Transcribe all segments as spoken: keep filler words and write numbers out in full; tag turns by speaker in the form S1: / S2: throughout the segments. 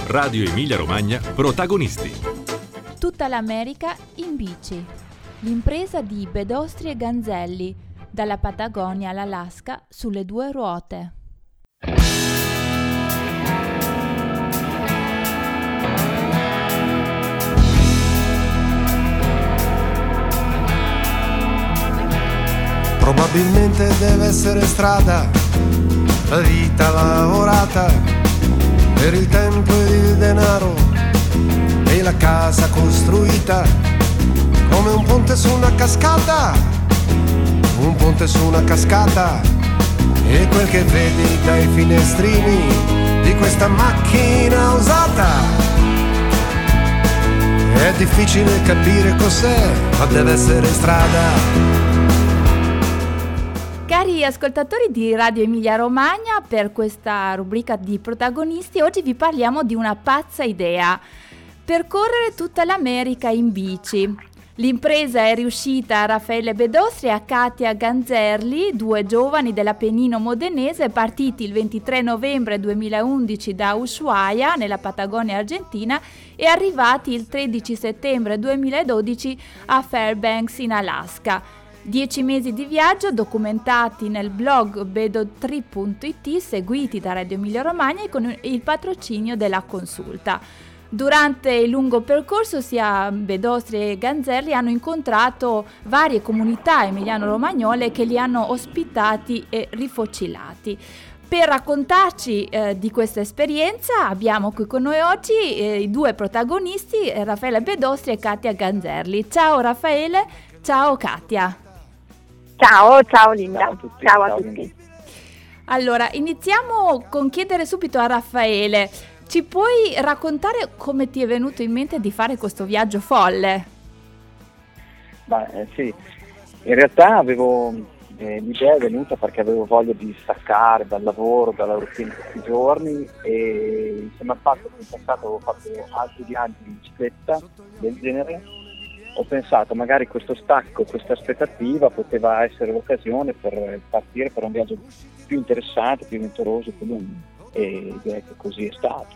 S1: Radio Emilia Romagna, protagonisti.
S2: Tutta l'America in bici. L'impresa di Bedostri Ganzelli, dalla Patagonia all'Alaska sulle due ruote.
S3: Probabilmente deve essere strada, la vita lavorata per il tempo e il denaro e la casa costruita come un ponte su una cascata, un ponte su una cascata. E quel che vedi dai finestrini di questa macchina usata è difficile capire cos'è, ma deve essere strada.
S2: Cari ascoltatori di Radio Emilia Romagna, per questa rubrica di protagonisti oggi vi parliamo di una pazza idea: percorrere tutta l'America in bici. L'impresa è riuscita a Raffaele Bedostri e a Katia Ganzelli, due giovani dell'Appennino modenese partiti il ventitré novembre duemilaundici da Ushuaia, nella Patagonia argentina, e arrivati il tredici settembre duemiladodici a Fairbanks in Alaska. Dieci mesi di viaggio documentati nel blog bedotri punto it, seguiti da Radio Emilia Romagna e con il patrocinio della Consulta. Durante il lungo percorso sia Bedostri e Ganzelli hanno incontrato varie comunità emiliano-romagnole che li hanno ospitati e rifocillati. Per raccontarci eh, di questa esperienza abbiamo qui con noi oggi eh, i due protagonisti, eh, Raffaele Bedostri e Katia Ganzelli. Ciao Raffaele, ciao Katia.
S4: Ciao, ciao Linda, ciao a tutti. Ciao a
S5: ciao,
S4: tutti.
S2: Allora, iniziamo con chiedere subito a Raffaele: ci puoi raccontare come ti è venuto in mente di fare questo viaggio folle?
S5: Beh, eh, sì, in realtà avevo eh, l'idea è venuta perché avevo voglia di staccare dal lavoro, dalla routine di tutti i giorni, e insieme al fatto che in passato avevo fatto altri viaggi in bicicletta del genere, ho pensato magari questo stacco, questa aspettativa poteva essere l'occasione per partire per un viaggio più interessante, più avventuroso, più lungo, e direi che così è stato.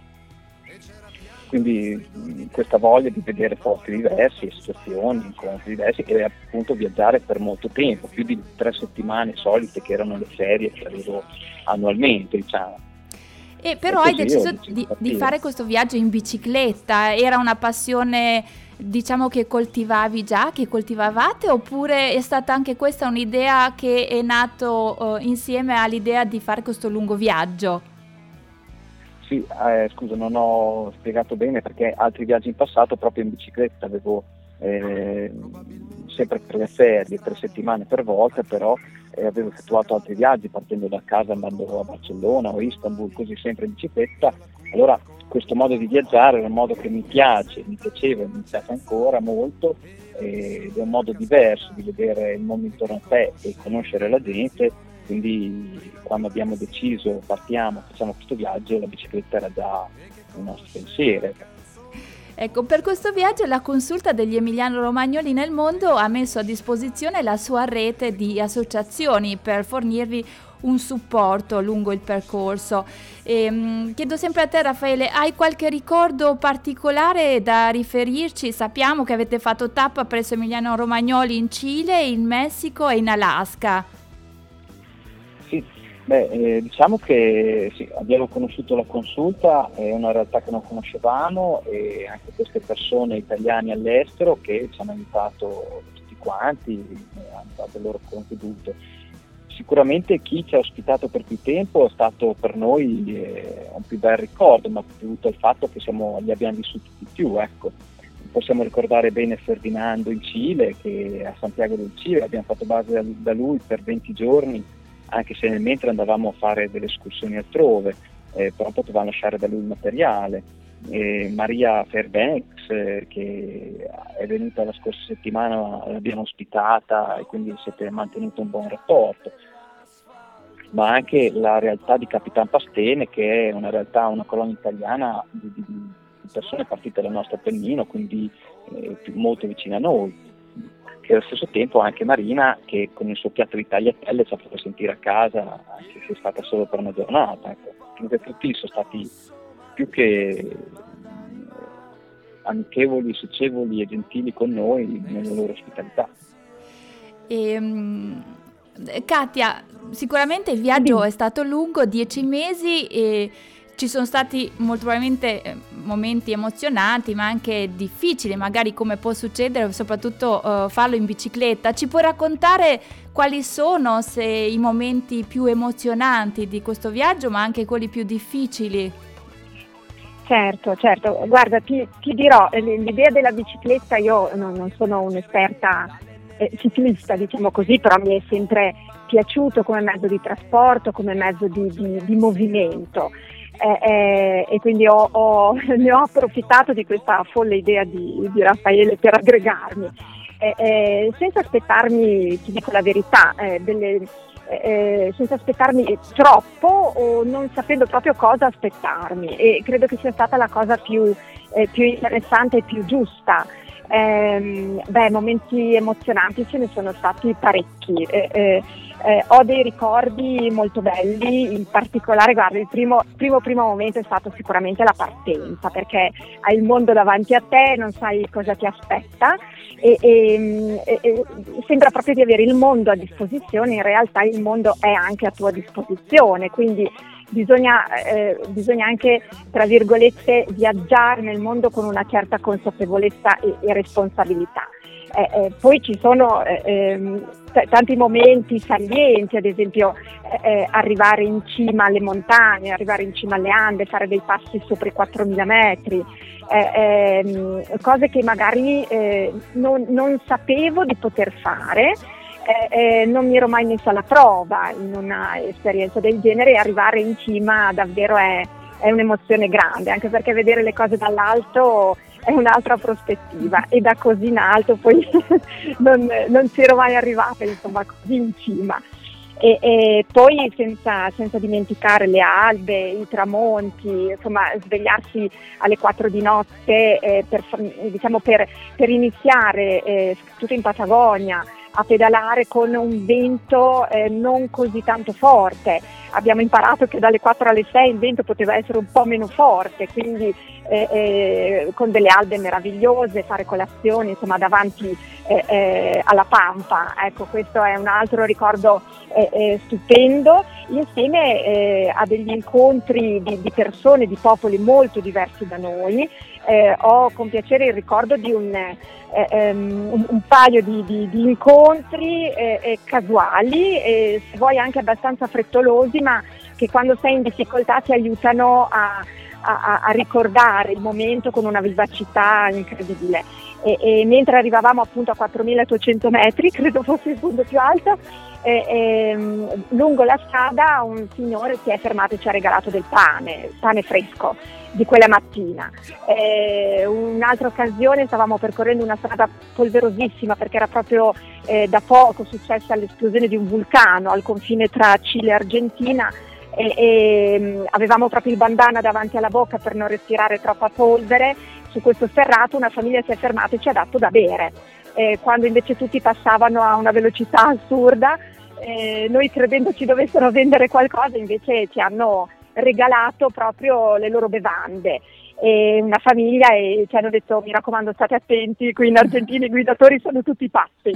S5: Quindi questa voglia di vedere posti diversi, situazioni, incontri diversi e appunto viaggiare per molto tempo, più di tre settimane solite che erano le ferie che avevo annualmente, diciamo.
S2: E però
S5: e
S2: hai deciso di, di fare questo viaggio in bicicletta. Era una passione, diciamo, che coltivavi già, che coltivavate, oppure è stata anche questa un'idea che è nato uh, insieme all'idea di fare questo lungo viaggio?
S5: Sì, eh, scusa, non ho spiegato bene, perché altri viaggi in passato proprio in bicicletta avevo eh, sempre per le ferie, tre settimane per volta, però eh, avevo effettuato altri viaggi partendo da casa, andando a Barcellona o Istanbul, così sempre in bicicletta. Allora questo modo di viaggiare è un modo che mi piace, mi piaceva, mi piace ancora molto, ed è un modo diverso di vedere il mondo intorno a te e conoscere la gente. Quindi quando abbiamo deciso partiamo, facciamo questo viaggio, la bicicletta era già il nostro pensiero.
S2: Ecco, per questo viaggio la Consulta degli Emiliano-Romagnoli nel mondo ha messo a disposizione la sua rete di associazioni per fornirvi un supporto lungo il percorso. E, mh, chiedo sempre a te, Raffaele, hai qualche ricordo particolare da riferirci? Sappiamo che avete fatto tappa presso Emiliano-Romagnoli in Cile, in Messico e in Alaska.
S5: Sì, beh, eh, diciamo che sì, abbiamo conosciuto la Consulta, è una realtà che non conoscevamo, e anche queste persone italiane all'estero che ci hanno aiutato tutti quanti, eh, hanno dato il loro contributo. Sicuramente chi ci ha ospitato per più tempo è stato per noi eh, un più bel ricordo, ma dovuto al fatto che siamo, li abbiamo vissuti di più, ecco. Possiamo ricordare bene Ferdinando in Cile, che a Santiago del Cile abbiamo fatto base da, da lui per venti giorni, anche se nel mentre andavamo a fare delle escursioni altrove, eh, però potevamo lasciare da lui il materiale. Eh, Maria Fairbanks, eh, che è venuta la scorsa settimana, l'abbiamo ospitata e quindi siete mantenuto un buon rapporto. Ma anche la realtà di Capitan Pastene, che è una realtà, una colonia italiana di, di, di persone partite dal nostro Appennino, quindi eh, molto vicine a noi. E allo stesso tempo anche Marina, che con il suo piatto di tagliatelle ci ha fatto sentire a casa, anche se è stata solo per una giornata. Ecco. Quindi tutti sono stati più che amichevoli, socievoli e gentili con noi nella loro ospitalità.
S2: E, Katia, sicuramente il viaggio
S4: Sì.
S2: è stato lungo, dieci mesi, e ci sono stati molto probabilmente eh, momenti emozionanti, ma anche difficili, magari, come può succedere, soprattutto uh, farlo in bicicletta. Ci puoi raccontare quali sono se i momenti più emozionanti di questo viaggio, ma anche quelli più difficili?
S4: Certo, certo. Guarda, ti, ti dirò, l'idea della bicicletta, io non, non sono un'esperta eh, ciclista, diciamo così, però mi è sempre piaciuto come mezzo di trasporto, come mezzo di, di, di movimento. Eh, eh, e quindi ho, ho, ne ho approfittato di questa folle idea di, di Raffaele per aggregarmi, eh, eh, senza aspettarmi, ti dico la verità, eh, delle, eh, senza aspettarmi troppo o non sapendo proprio cosa aspettarmi, e credo che sia stata la cosa più, eh, più interessante e più giusta. Eh, beh, momenti emozionanti ce ne sono stati parecchi. Eh, eh, Eh, ho dei ricordi molto belli, in particolare, guarda, il primo, primo primo momento è stato sicuramente la partenza, perché hai il mondo davanti a te, non sai cosa ti aspetta e, e, e, e sembra proprio di avere il mondo a disposizione. In realtà il mondo è anche a tua disposizione, quindi bisogna, eh, bisogna anche, tra virgolette, viaggiare nel mondo con una certa consapevolezza e, e responsabilità. Eh, eh, poi ci sono eh, eh, t- tanti momenti salienti, ad esempio eh, eh, arrivare in cima alle montagne, arrivare in cima alle Ande, fare dei passi sopra i quattromila metri, eh, eh, cose che magari eh, non, non sapevo di poter fare. Eh, eh, non mi ero mai messa alla prova in una esperienza del genere, e arrivare in cima davvero è, è un'emozione grande, anche perché vedere le cose dall'alto è un'altra prospettiva, e da così in alto poi non, non ci ero mai arrivata, insomma, così in cima. E, e poi senza, senza dimenticare le albe, i tramonti, insomma, svegliarsi alle quattro di notte eh, per, diciamo, per, per iniziare eh, soprattutto in Patagonia a pedalare con un vento eh, non così tanto forte. Abbiamo imparato che dalle quattro alle sei il vento poteva essere un po' meno forte, quindi eh, eh, con delle albe meravigliose, fare colazione, insomma, davanti eh, eh, alla pampa. Ecco, questo è un altro ricordo eh, eh, stupendo, insieme eh, a degli incontri di, di persone, di popoli molto diversi da noi. Eh, ho con piacere il ricordo di un, eh, um, un, un paio di, di, di incontri eh, eh, casuali, e se vuoi anche abbastanza frettolosi, ma che quando sei in difficoltà ti aiutano a, a, a ricordare il momento con una vivacità incredibile. E, e mentre arrivavamo appunto a quattromilaottocento metri, credo fosse il punto più alto, eh, eh, lungo la strada un signore si è fermato e ci ha regalato del pane, pane fresco di quella mattina. Eh, un'altra occasione, stavamo percorrendo una strada polverosissima, perché era proprio eh, da poco successa l'esplosione di un vulcano al confine tra Cile e Argentina, e, e avevamo proprio il bandana davanti alla bocca per non respirare troppa polvere. Su questo sterrato una famiglia si è fermata e ci ha dato da bere, eh, quando invece tutti passavano a una velocità assurda. Eh, noi, credendo ci dovessero vendere qualcosa, invece ci hanno regalato proprio le loro bevande. E una famiglia, e ci hanno detto: mi raccomando, state attenti, qui in Argentina i guidatori sono tutti pazzi.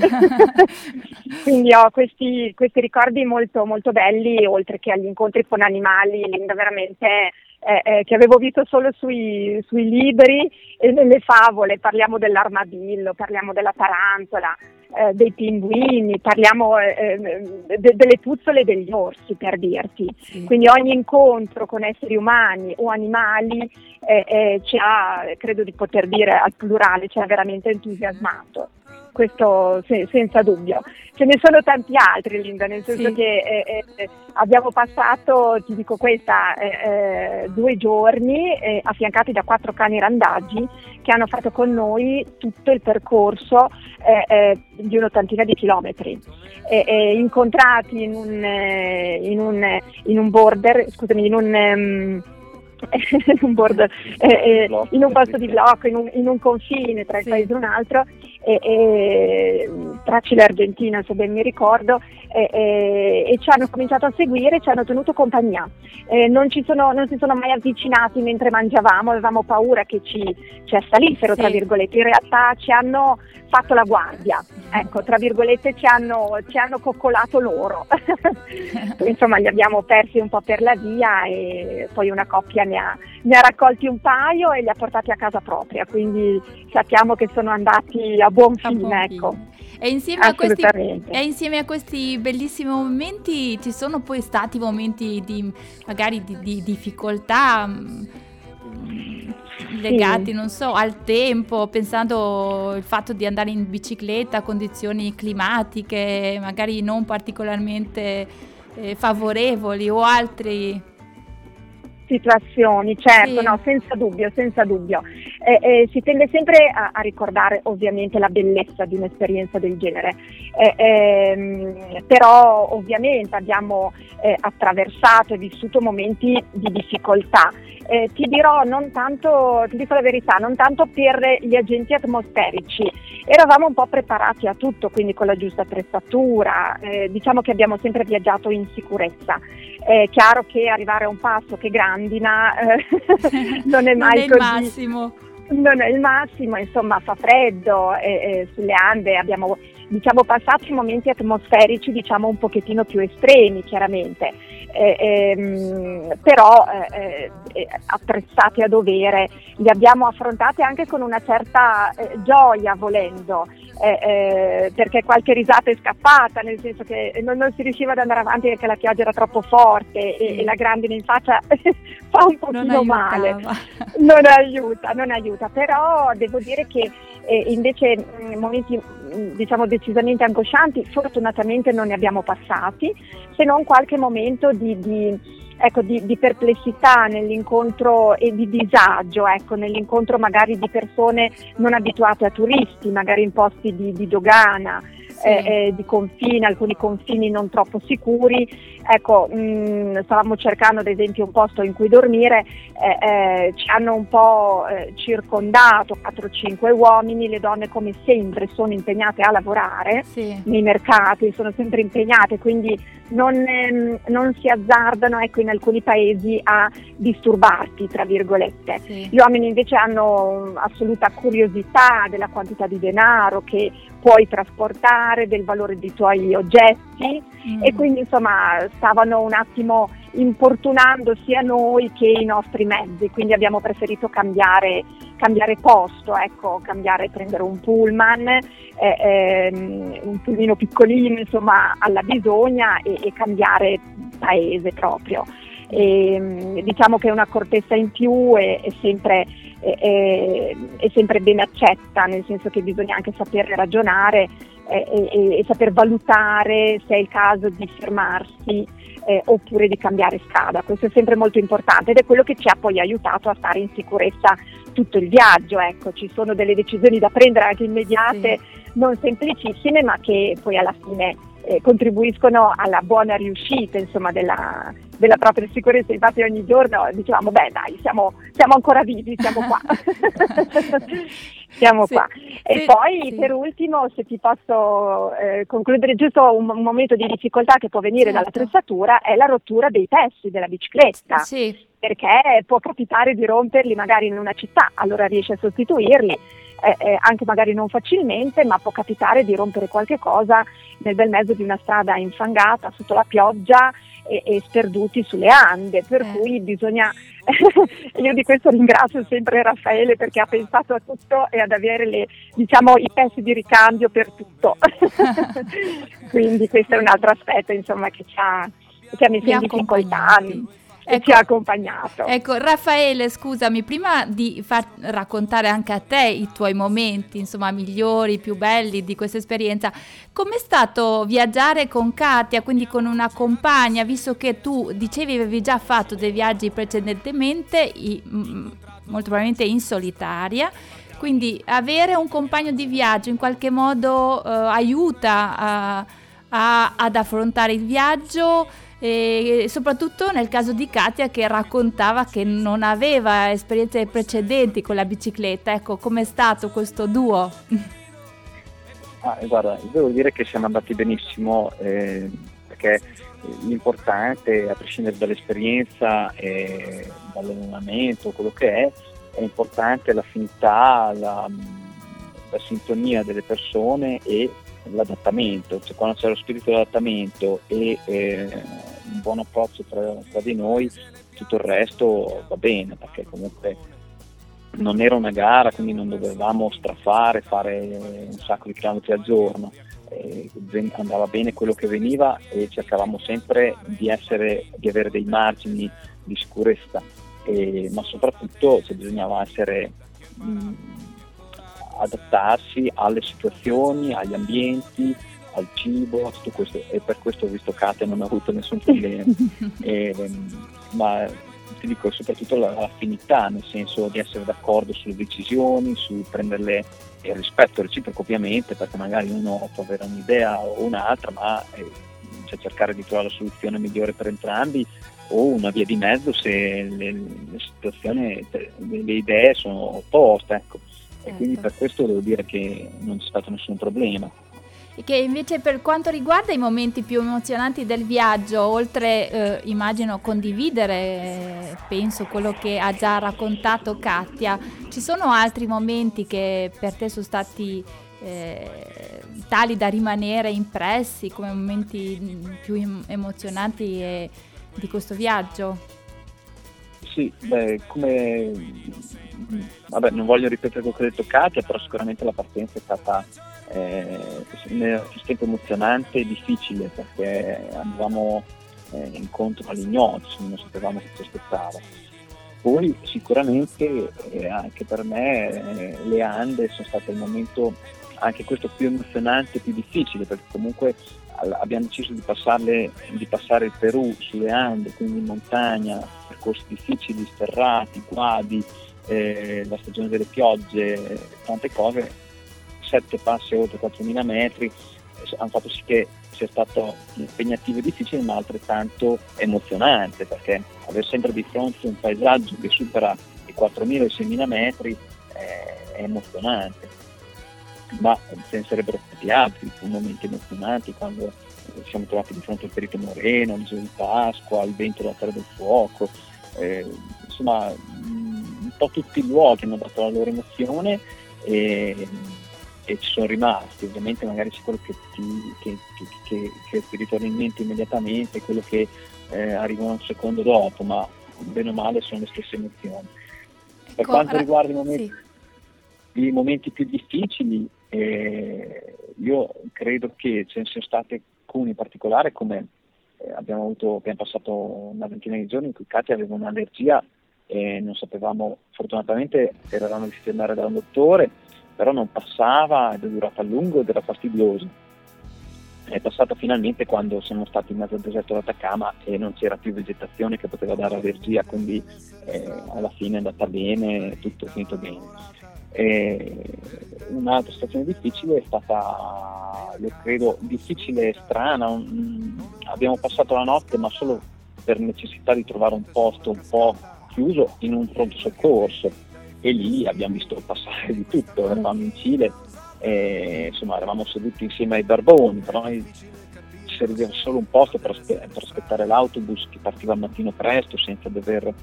S4: Quindi ho questi, questi ricordi molto, molto belli, oltre che agli incontri con animali, Linda, veramente eh, eh, che avevo visto solo sui, sui libri e nelle favole. Parliamo dell'armadillo, parliamo della tarantola, eh, dei pinguini, parliamo eh, de- delle puzzole e degli orsi, per dirti. Sì. Quindi ogni incontro con esseri umani o animali eh, eh, ci ha, credo di poter dire al plurale, ci ha veramente entusiasmato. Questo se, senza dubbio. Ce ne sono tanti altri, Linda, nel senso sì. che eh, eh, abbiamo passato, ti dico questa, eh, eh, due giorni eh, affiancati da quattro cani randaggi che hanno fatto con noi tutto il percorso eh, eh, di un'ottantina di chilometri, eh, eh, incontrati in un, eh, in un, in un border, scusami, in un... Um, un bordo, eh, eh, in un posto di blocco, in un, in un confine tra il
S2: sì.
S4: paese e un altro, e, e, tra Cile e Argentina, se ben mi ricordo, e, e, e ci hanno cominciato a seguire, ci hanno tenuto compagnia. Eh, non, ci sono, non si sono mai avvicinati mentre mangiavamo, avevamo paura che ci, ci assalissero,
S2: sì.
S4: tra virgolette. In realtà ci hanno fatto la guardia, ecco, tra virgolette ci hanno, ci hanno coccolato loro. Insomma, li abbiamo persi un po' per la via e poi una coppia ne ha, ne ha raccolti un paio e li ha portati a casa propria, quindi sappiamo che sono andati a buon
S2: A
S4: fine,
S2: buon
S4: ecco.
S2: fine. E insieme, a questi,
S4: Assolutamente.
S2: e insieme a questi bellissimi momenti ci sono poi stati momenti di magari di, di difficoltà mh, legati,
S4: Sì.
S2: non so, al tempo, pensando il fatto di andare in bicicletta, condizioni climatiche magari non particolarmente eh, favorevoli o altri.
S4: Situazioni, certo,
S2: Sì.
S4: no, senza dubbio, senza dubbio. Eh, eh, si tende sempre a, a ricordare ovviamente la bellezza di un'esperienza del genere, eh, ehm, però ovviamente abbiamo eh, attraversato e vissuto momenti di difficoltà. Eh, ti dirò, non tanto, ti dico la verità, non tanto per gli agenti atmosferici, eravamo un po' preparati a tutto, quindi con la giusta attrezzatura, eh, diciamo che abbiamo sempre viaggiato in sicurezza. È chiaro che arrivare a un passo che grandina eh, non è mai
S2: non è il
S4: così.
S2: massimo.
S4: Non è il massimo, insomma fa freddo, e, e sulle Ande abbiamo diciamo passato momenti atmosferici diciamo un pochettino più estremi chiaramente, eh, ehm, però eh, eh, attrezzati a dovere, li abbiamo affrontati anche con una certa eh, gioia volendo, eh, eh, perché qualche risata è scappata, nel senso che non, non si riusciva ad andare avanti perché la pioggia era troppo forte e, e la grandine in faccia fa un pochino male, non aiuta, non aiuta, però devo dire che eh, invece in momenti mh, diciamo decisamente angoscianti fortunatamente non ne abbiamo passati, se non qualche momento di, di, ecco, di, di perplessità nell'incontro e di disagio, ecco, nell'incontro magari di persone non abituate a turisti, magari in posti di, di dogana,
S2: sì.
S4: eh, eh, di confine, alcuni confini non troppo sicuri. Ecco, mh, stavamo cercando ad esempio un posto in cui dormire, eh, eh, ci hanno un po' eh, circondato quattro cinque uomini, le donne come sempre sono impegnate a lavorare,
S2: sì.
S4: nei mercati, sono sempre impegnate, quindi non, ehm, non si azzardano, ecco, in alcuni paesi a disturbarti, tra virgolette.
S2: Sì.
S4: Gli uomini invece hanno assoluta curiosità della quantità di denaro che puoi trasportare, del valore dei tuoi oggetti,
S2: mm.
S4: e quindi insomma stavano un attimo importunando sia noi che i nostri mezzi, quindi abbiamo preferito cambiare, cambiare posto, ecco, cambiare, prendere un pullman, eh, ehm, un pullmino piccolino insomma alla bisogna, e, e cambiare paese proprio. E, diciamo che una cortezza in più è, è sempre è, è sempre ben accetta, nel senso che bisogna anche saper ragionare e, e, e saper valutare se è il caso di fermarsi eh, oppure di cambiare strada. Questo è sempre molto importante ed è quello che ci ha poi aiutato a stare in sicurezza tutto il viaggio. Ecco, ci sono delle decisioni da prendere anche immediate, sì. non semplicissime, ma che poi alla fine eh, contribuiscono alla buona riuscita insomma della, della propria sicurezza. Infatti ogni giorno dicevamo beh dai siamo, siamo ancora vivi, siamo qua. Siamo sì, qua. E sì, poi sì. per ultimo, se ti posso eh, concludere giusto un, un momento di difficoltà che può venire certo. dall'attrezzatura, è la rottura dei pezzi della bicicletta,
S2: sì.
S4: perché può capitare di romperli magari in una città, allora riesci a sostituirli, eh, eh, anche magari non facilmente, ma può capitare di rompere qualche cosa nel bel mezzo di una strada infangata sotto la pioggia e, e sperduti sulle Ande, per eh. cui bisogna io di questo ringrazio sempre Raffaele perché ha pensato a tutto e ad avere le, diciamo, i pezzi di ricambio per tutto. Quindi questo è un altro aspetto insomma che ci ha, che ha messo in difficoltà e ecco, ci ha accompagnato.
S2: Ecco Raffaele, scusami, prima di far raccontare anche a te i tuoi momenti insomma migliori, più belli di questa esperienza, com'è stato viaggiare con Katia, quindi con una compagna, visto che tu dicevi avevi già fatto dei viaggi precedentemente, i, m- molto probabilmente in solitaria, quindi avere un compagno di viaggio in qualche modo uh, aiuta a, a, ad affrontare il viaggio. e soprattutto nel caso di Katia, che raccontava che non aveva esperienze precedenti con la bicicletta. Ecco, com'è stato questo duo?
S5: Ah, guarda, devo dire che siamo andati benissimo, eh, perché l'importante, a prescindere dall'esperienza e dall'allenamento, quello che è, è importante l'affinità, la, la sintonia delle persone e l'adattamento. Cioè, quando c'è lo spirito di adattamento e eh, un buon approccio tra, tra di noi, tutto il resto va bene, perché comunque non era una gara, quindi non dovevamo strafare, fare un sacco di chilometri al giorno, eh, andava bene quello che veniva e cercavamo sempre di essere, di avere dei margini di sicurezza, eh, ma soprattutto se bisognava essere mh, adattarsi alle situazioni, agli ambienti, al cibo, tutto questo, e per questo ho visto Katia non ha avuto nessun problema. e, ma ti dico soprattutto l'affinità, nel senso di essere d'accordo sulle decisioni, su prenderle, e il rispetto reciproco ovviamente, perché magari uno può avere un'idea o un'altra, ma eh, cioè cercare di trovare la soluzione migliore per entrambi, o una via di mezzo se le, le situazioni, le, le idee sono opposte, ecco. Certo. E quindi per questo devo dire che non c'è stato nessun problema.
S2: E che invece per quanto riguarda i momenti più emozionanti del viaggio, oltre eh, immagino condividere, eh, penso quello che ha già raccontato Katia, ci sono altri momenti che per te sono stati eh, tali da rimanere impressi come momenti più em- emozionanti e, di questo viaggio?
S5: Sì, beh, come vabbè, non voglio ripetere quello che ha detto Katia, però sicuramente la partenza è stata eh, nello stesso tempo emozionante e difficile, perché andavamo eh, incontro all'ignoto, non sapevamo che ci aspettava. Poi sicuramente eh, anche per me eh, le Ande sono state il momento, anche questo, più emozionante, più difficile, perché comunque abbiamo deciso di passarle, di passare il Perù sulle Ande, quindi in montagna, percorsi difficili, sterrati, guadi, eh, la stagione delle piogge, tante cose, sette passi oltre quattromila metri, eh, hanno fatto sì che sia stato impegnativo e difficile, ma altrettanto emozionante, perché avere sempre di fronte un paesaggio che supera i quattromila e i seimila metri eh, è emozionante. Ma ce ne sarebbero stati altri momenti emozionanti, quando ci siamo trovati di fronte al Perito Moreno, il giorno di Pasqua, il vento della Terra del Fuoco, eh, insomma un po' tutti i luoghi hanno dato la loro emozione e, e ci sono rimasti. Ovviamente magari c'è quello che ti, che, che, che, che ti ritorna in mente immediatamente, quello che eh, arriva un secondo dopo, ma bene o male sono le stesse emozioni. Per
S2: Co-
S5: quanto riguarda i momenti,
S2: sì.
S5: i momenti più difficili, Eh, io credo che ce ne siano state alcuni in particolare, come eh, abbiamo avuto, abbiamo passato una ventina di giorni in cui Katia aveva un'allergia e non sapevamo, fortunatamente eravamo riusciti ad andare da un dottore, però non passava ed è durata a lungo ed era fastidioso. È passata finalmente quando siamo stati in mezzo al deserto d'Atacama e non c'era più vegetazione che poteva dare allergia, quindi eh, alla fine è andata bene, tutto è finito bene. E un'altra situazione difficile è stata, io credo, difficile e strana. Un, abbiamo passato la notte, ma solo per necessità di trovare un posto un po' chiuso in un pronto soccorso, e lì abbiamo visto passare di tutto. Eravamo in Cile e insomma eravamo seduti insieme ai barboni, però noi ci serviva solo un posto per, aspe- per aspettare l'autobus che partiva al mattino presto, senza dover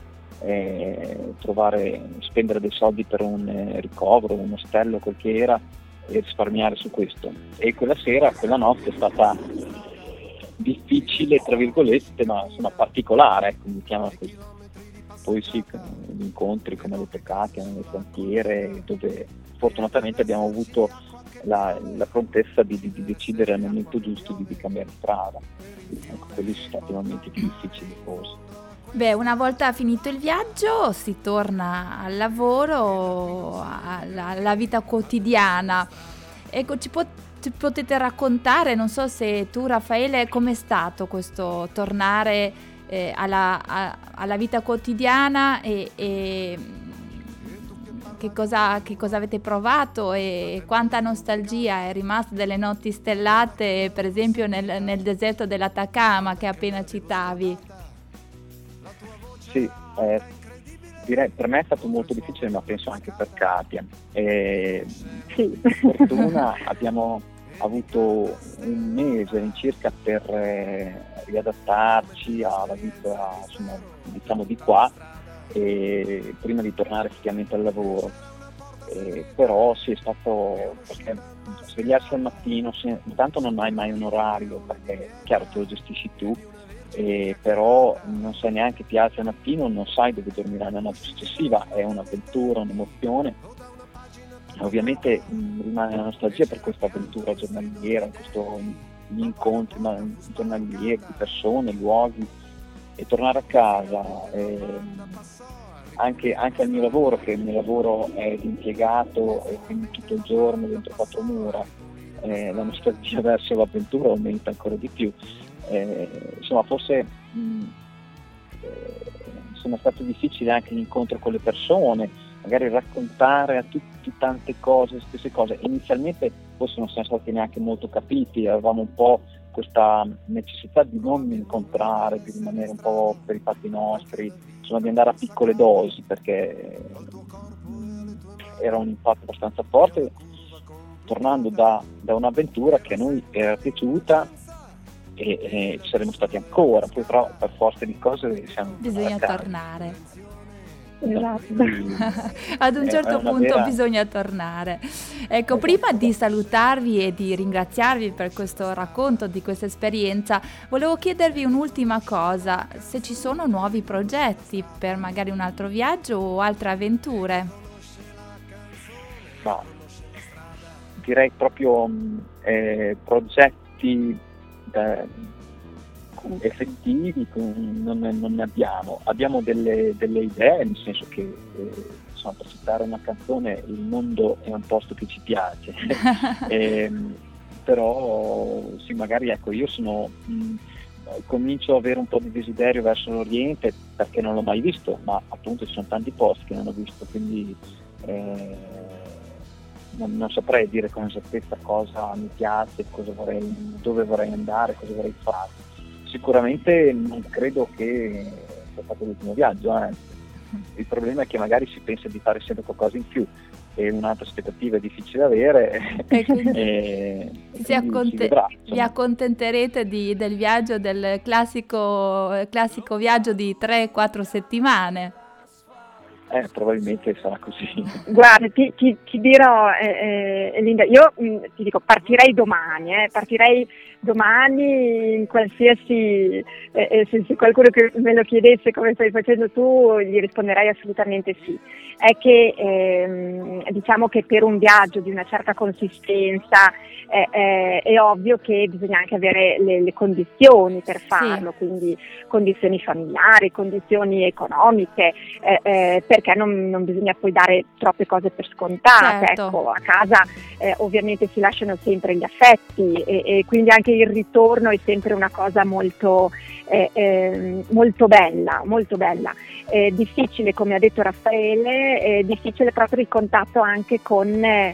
S5: Eh, trovare, spendere dei soldi per un eh, ricovero, un ostello, quel che era, e risparmiare su questo. E quella sera, quella notte è stata difficile, tra virgolette, ma insomma particolare, ecco, mi chiama così. Poi sì, gli incontri come le peccate nelle frontiere, dove fortunatamente abbiamo avuto la, la prontezza di, di, di decidere al momento giusto di, di cambiare strada. Ecco, quelli sono stati i momenti più difficili forse.
S2: Beh, una volta finito il viaggio si torna al lavoro, alla, alla vita quotidiana. Ecco, ci, pot- ci potete raccontare, non so se tu, Raffaele, com'è stato questo tornare eh, alla, a, alla vita quotidiana e, e che cosa, che cosa avete provato e quanta nostalgia è rimasta delle notti stellate, per esempio nel, nel deserto dell'Atacama che appena citavi.
S5: Sì, eh, direi per me è stato molto difficile, ma penso anche per Katia. Eh, sì. Per fortuna abbiamo avuto un mese all'incirca per eh, riadattarci alla vita, insomma, diciamo di qua, e prima di tornare effettivamente al lavoro. Eh, però sì, è stato perché svegliarsi al mattino, se, intanto non hai mai un orario perché chiaro te lo gestisci tu, eh, però non sai neanche ti alzi al mattino, non sai dove dormirai la notte successiva, è un'avventura, un'emozione. Ovviamente mh, rimane la nostalgia per questa avventura giornaliera, questo, gli incontri ma, giornalieri di persone, luoghi, e tornare a casa, eh, anche, anche al mio lavoro, che il mio lavoro è di impiegato e quindi tutto il giorno dentro quattro mura, eh, la nostalgia verso l'avventura aumenta ancora di più. Eh, insomma, forse mh, eh, insomma, è stato difficile anche l'incontro con le persone, magari raccontare a tutti tante cose, stesse cose. Inizialmente forse non siamo stati neanche molto capiti, avevamo un po' questa necessità di non incontrare, di rimanere un po' per i fatti nostri, insomma di andare a piccole dosi, perché era un impatto abbastanza forte, tornando da, da un'avventura che a noi era piaciuta e, e ci saremmo stati ancora, poi però per forza di cose siamo
S2: bisogna tornare.
S4: Esatto.
S2: Ad un certo punto
S5: vera...
S2: bisogna tornare. Ecco, prima di salutarvi e di ringraziarvi per questo racconto di questa esperienza, volevo chiedervi un'ultima cosa: se ci sono nuovi progetti per magari un altro viaggio o altre avventure.
S5: No, direi proprio eh, progetti eh, effettivi non ne, non ne abbiamo, abbiamo delle, delle idee, nel senso che eh, insomma, per citare una canzone, il mondo è un posto che ci piace. eh, però sì, magari ecco, io sono mh, comincio ad avere un po' di desiderio verso l'Oriente perché non l'ho mai visto, ma appunto ci sono tanti posti che non ho visto, quindi eh, non, non saprei dire con esattezza cosa mi piace, cosa vorrei, dove vorrei andare, cosa vorrei fare. Sicuramente non credo che sia stato l'ultimo viaggio, eh. Il problema è che magari si pensa di fare sempre qualcosa in più e un'altra aspettativa è difficile da avere.
S2: E quindi
S5: e,
S2: si acconte-
S5: vedrà,
S2: vi accontenterete di, del viaggio, del classico, classico viaggio di tre quattro settimane.
S5: Eh, probabilmente sarà così.
S4: Guarda, ti, ti, ti dirò, eh, eh, Linda, io mh, ti dico, partirei domani, eh, partirei domani in qualsiasi, eh, eh, se, se qualcuno che me lo chiedesse come stai facendo tu, gli risponderei assolutamente sì. È che ehm, diciamo che per un viaggio di una certa consistenza eh, eh, è ovvio che bisogna anche avere le, le condizioni per farlo, sì. Quindi condizioni familiari, condizioni economiche, eh, eh, perché non, non bisogna poi dare troppe cose per scontate.
S2: Certo.
S4: Ecco, a casa eh, ovviamente si lasciano sempre gli affetti e, e quindi anche il ritorno è sempre una cosa molto, eh, eh, molto bella, molto bella. È difficile, come ha detto Raffaele, è difficile proprio il contatto anche con, eh,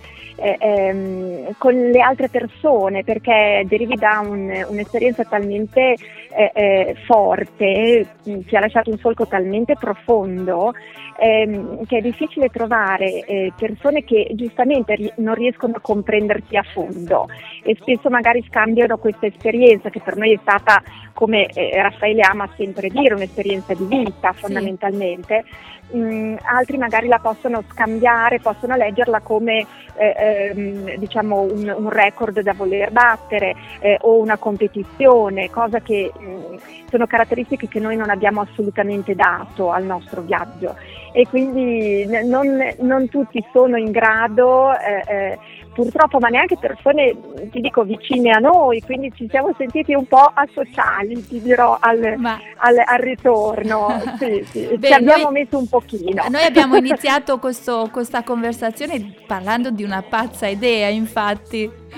S4: ehm, con le altre persone, perché derivi da un, un'esperienza talmente eh, eh, forte, ti ha lasciato un solco talmente profondo, ehm, che è difficile trovare eh, persone che giustamente ri- non riescono a comprenderti a fondo e spesso magari scambiano questa esperienza che per noi è stata, come eh, Raffaele ama sempre dire, un'esperienza di vita fondamentalmente. Mm, altri magari la possono scambiare, possono leggerla come eh, ehm, diciamo un, un record da voler battere eh, o una competizione, cosa che mh, sono caratteristiche che noi non abbiamo assolutamente dato al nostro viaggio e quindi n- non, non tutti sono in grado eh, eh, purtroppo, ma neanche persone, ti dico, vicine a noi, quindi ci siamo sentiti un po' asociali, ti dirò, al, ma... al, al ritorno. Sì, sì. Beh, ci abbiamo
S2: noi,
S4: messo un pochino.
S2: Noi abbiamo iniziato questo, questa conversazione parlando di una pazza idea, infatti.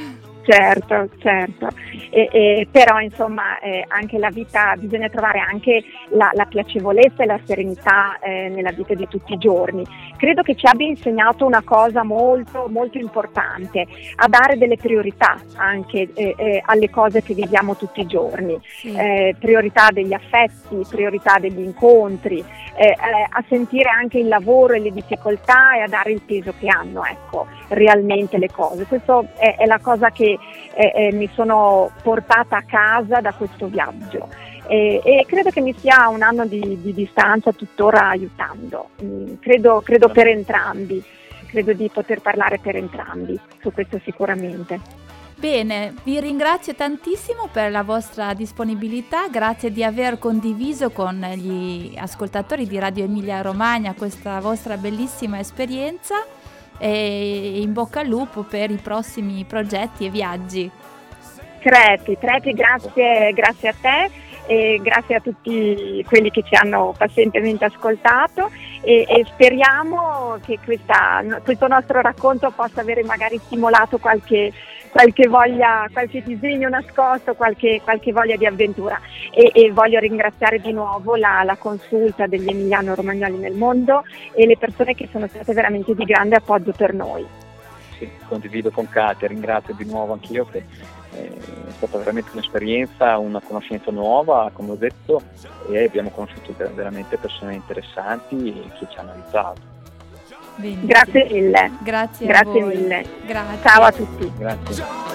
S4: Certo, certo, e, e, però insomma eh, anche la vita, bisogna trovare anche la, la piacevolezza e la serenità eh, nella vita di tutti i giorni. Credo che ci abbia insegnato una cosa molto molto importante, a dare delle priorità anche eh, eh, alle cose che viviamo tutti i giorni,
S2: Sì.
S4: eh, priorità degli affetti, priorità degli incontri, eh, eh, a sentire anche il lavoro e le difficoltà e a dare il peso che hanno, ecco, realmente le cose. Questo è, è la cosa che eh, eh, mi sono portata a casa da questo viaggio e, e credo che mi sia un anno di, di distanza tuttora aiutando. Mm, credo, credo per entrambi, credo di poter parlare per entrambi su questo sicuramente.
S2: Bene, vi ringrazio tantissimo per la vostra disponibilità, grazie di aver condiviso con gli ascoltatori di Radio Emilia Romagna questa vostra bellissima esperienza e in bocca al lupo per i prossimi progetti e viaggi.
S4: Crepi, Crepi, grazie, grazie a te e grazie a tutti quelli che ci hanno pazientemente ascoltato e, e speriamo che questa, questo nostro racconto possa avere magari stimolato qualche, qualche voglia, qualche disegno nascosto, qualche, qualche voglia di avventura e, e voglio ringraziare di nuovo la, la consulta degli emiliano romagnoli nel mondo e le persone che sono state veramente di grande appoggio per noi.
S5: Sì, condivido con Katia, ringrazio di nuovo anch'io che è stata veramente un'esperienza, una conoscenza nuova, come ho detto, e abbiamo conosciuto veramente persone interessanti che ci hanno aiutato.
S2: Benissimo.
S4: Grazie mille.
S2: Grazie,
S4: Grazie
S2: a voi.
S4: mille.
S2: Grazie.
S4: Ciao a tutti.
S5: Grazie.